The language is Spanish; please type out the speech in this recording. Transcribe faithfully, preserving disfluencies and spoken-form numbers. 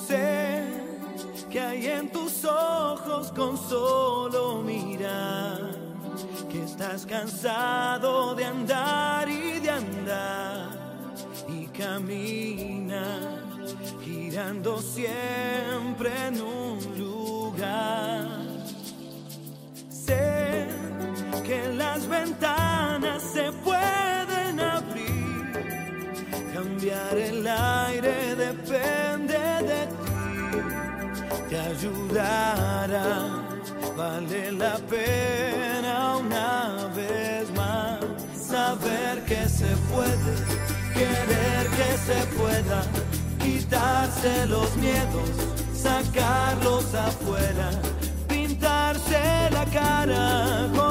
Sé que hay en tus ojos con solo mirar que estás cansado de andar y de andar y camina girando siempre en un lugar. Sé que las ventanas se pueden abrir, cambiar el aire depende de ti, te ayudará, vale la pena una vez más saber que se puede, querer que se pueda, quitarse los miedos, sacarlos afuera, pintarse la cara